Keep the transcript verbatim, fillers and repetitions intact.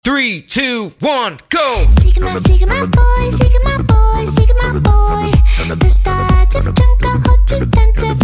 Three, two, one, go! Sigma, Sigma boy, Sigma boy, Sigma boy. 두 스타 집 잠깐 호텔 텐트